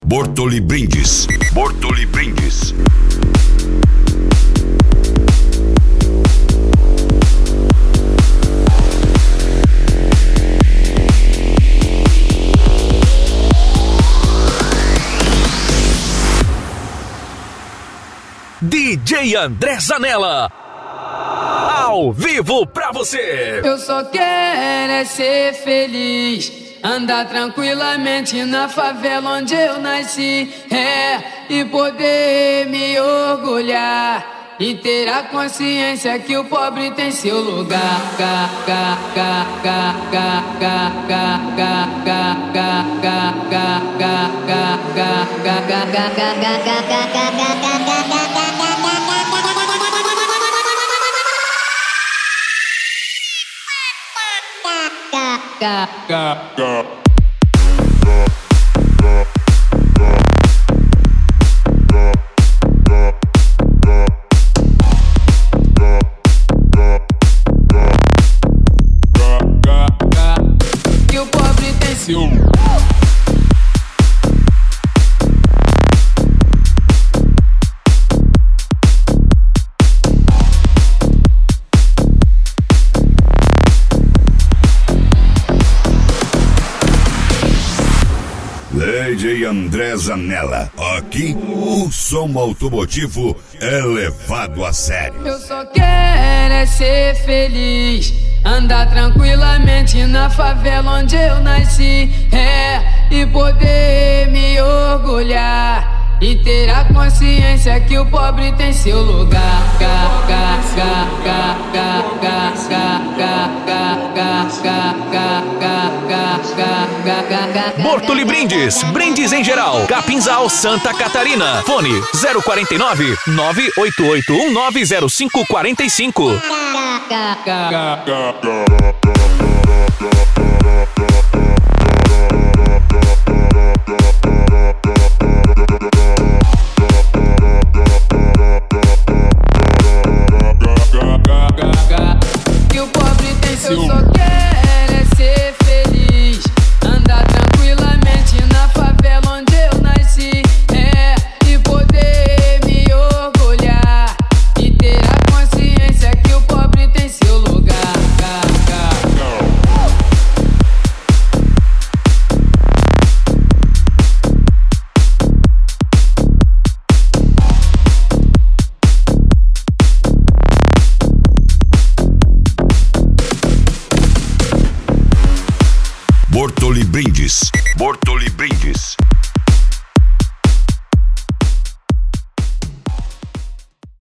Bortoli Brindes. Bortoli Brindes. DJ André Zanella, ao vivo pra você. Eu só quero é ser feliz, andar tranquilamente na favela onde eu nasci, e poder me orgulhar e ter a consciência que o pobre tem seu lugar. Que o pobre tem seu. DJ André Zanella. Aqui o som automotivo é levado a sério. Eu só quero é ser feliz, andar tranquilamente na favela onde eu nasci, e poder me orgulhar e ter a consciência que o pobre tem seu lugar. Bortoli Brindes, brindes em geral. Capinzal, Santa Catarina. Fone 049 988190545.